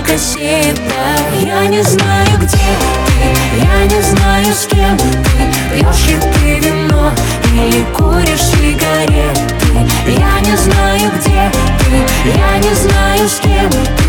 кассета. Я не знаю, где ты, я не знаю, с кем ты. Пьешь ли ты вино или куришь сигареты? Я не знаю, где ты, я не знаю, с кем ты.